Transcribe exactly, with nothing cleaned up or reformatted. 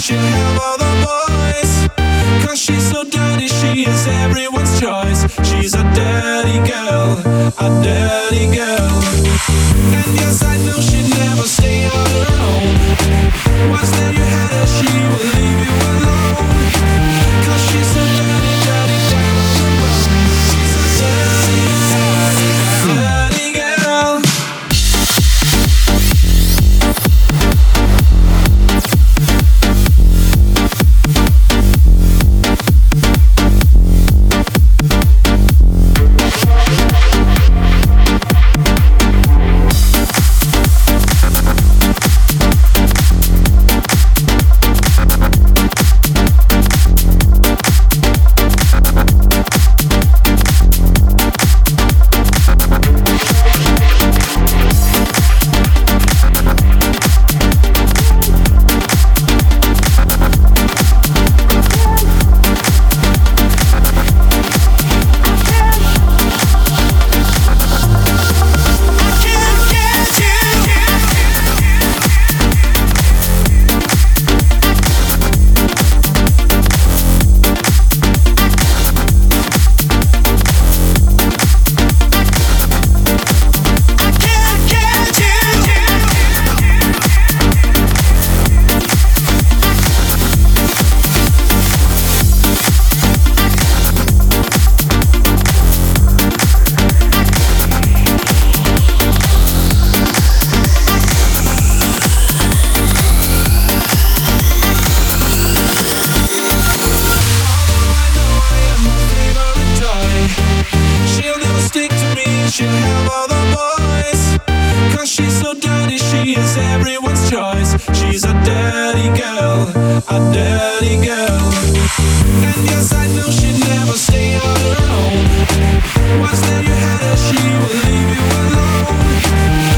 she'll have all the boys. Cause she's so dirty, she is everyone's choice. She's a dirty girl, a dirty girl. And yes, I know she'd never stay on her own. Once that you had her, she will leave you alone. Cause she's so dirty, dirty, down on the bone. She's a dirty, dirty, dirty girl. She'll have all the boys. Cause she's so dirty, she is everyone's choice. She's a dirty girl, a dirty girl. And yes, I know she'd never stay on her own. Once that you had her, she will leave you alone.